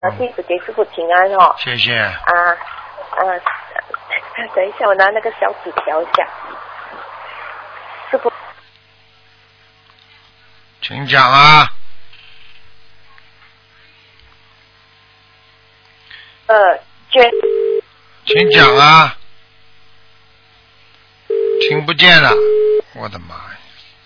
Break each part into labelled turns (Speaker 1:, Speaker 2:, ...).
Speaker 1: 弟子给师父请安哦。
Speaker 2: 谢谢。
Speaker 1: 等一下，我拿那个小纸条一下。师父，
Speaker 2: 请讲啊。请讲啊。听不见了，我的妈呀！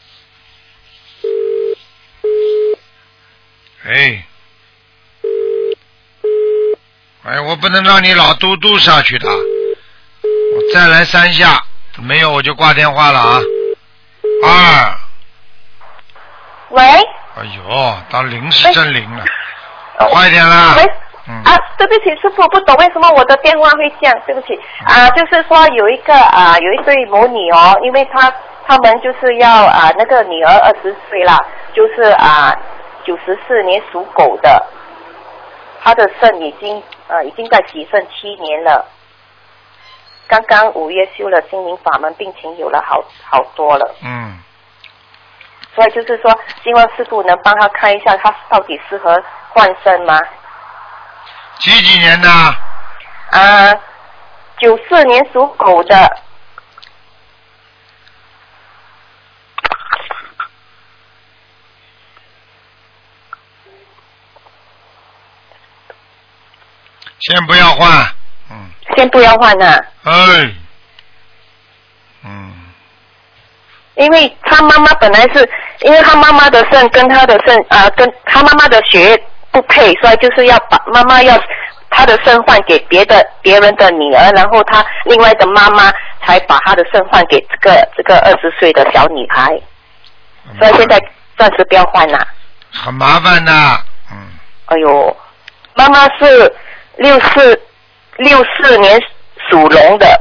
Speaker 2: 哎，我不能让你老嘟嘟下去的，我再来3下，没有我就挂电话了啊。
Speaker 1: 喂。
Speaker 2: 哎呦，到0是真灵了，快一点啦。
Speaker 1: 喂。对不起，师父，不懂为什么我的电话会这样，对不起。就是说有一对母女哦，因为他们就是要那个女儿20岁啦，就是94年属狗的，她的肾已经在洗肾7年了，刚刚5月修了心灵法门，病情有了好多了。所以就是说，希望师父能帮他看一下，他到底适合换肾吗？
Speaker 2: 几年的
Speaker 1: ？94年属狗的。
Speaker 2: 先不要换。
Speaker 1: 先不要换啊。因为他妈妈本来是，因为他妈妈的肾跟他的肾跟他妈妈的血液不配，所以就是要把妈妈他的肾换给别人的女儿，然后他另外的妈妈才把他的肾换给这个20岁的小女孩，所以现在暂时不要换啦。
Speaker 2: 很麻烦的。
Speaker 1: 哎呦，妈妈是64年属龙的。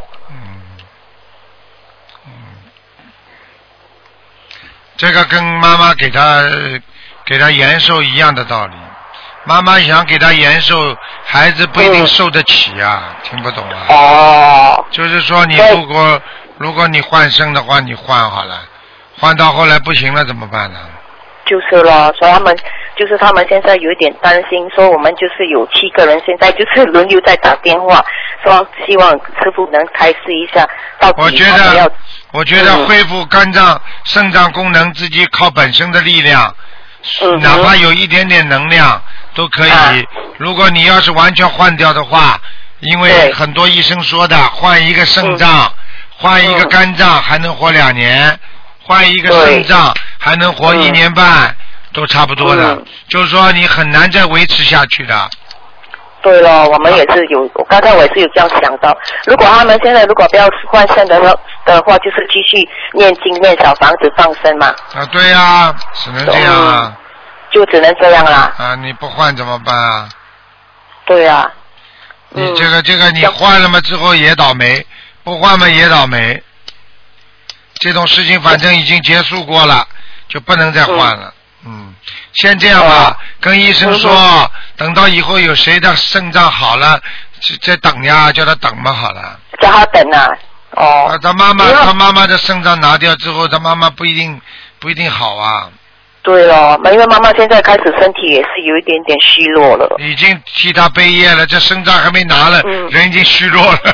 Speaker 2: 这个跟妈妈给他延寿一样的道理，妈妈想给他延寿，孩子不一定受得起啊，听不懂啊？就是说你如果你换肾的话，你换好了，换到后来不行了怎么办呢？
Speaker 1: 就是咯，所以他们现在有一点担心，说我们就是有7个人现在就是轮流在打电话，说希望师父能开示一下，到底
Speaker 2: 我觉得恢复肝脏、肾脏功能自己靠本身的力量，哪怕有一点点能量都可以。如果你要是完全换掉的话，因为很多医生说的，换一个肾脏、换一个肝脏还能活2年，换一个肾脏还能活1年半，都差不多的。就是说你很难再维持下去的。
Speaker 1: 对了，我们也是刚才我也是有这样想到，如果他们现在如果不要换肾的话，就是继续念经念小房子放生嘛。
Speaker 2: 对啊，只能这样啊。
Speaker 1: 就只能这样啦。
Speaker 2: 你不换怎么办啊？
Speaker 1: 对啊。
Speaker 2: 你这个你换了嘛之后也倒霉，不换嘛也倒霉。这种事情反正已经结束过了，就不能再换了。先这样吧，跟医生说，等到以后有谁的肾脏好了，再等呀，叫他等嘛好了。
Speaker 1: 叫他等啊。
Speaker 2: 他妈妈的肾脏拿掉之后，他妈妈不一定好啊。
Speaker 1: 对了，因为妈妈现在开始身体也是有一点点虚弱了。
Speaker 2: 已经替他背业了，这肾脏还没拿了，人已经虚弱了。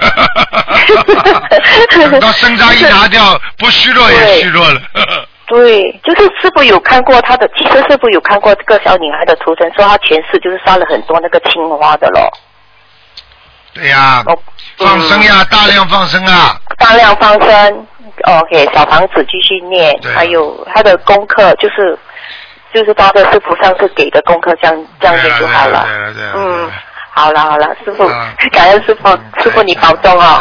Speaker 2: 等到肾脏一拿掉，不虚弱也虚弱了。
Speaker 1: 对，就是师父有看过其实师父有看过这个小女孩的图腾，说她前世就是杀了很多那个青蛙的咯。
Speaker 2: 对呀，放生呀，大量放生啊。
Speaker 1: 大量放生 ，OK， 小房子继续念，还有她的功课就是照着师父上次给的功课这样就好了。
Speaker 2: 对了。
Speaker 1: 好了，师父，感恩师父，师父你保重哦。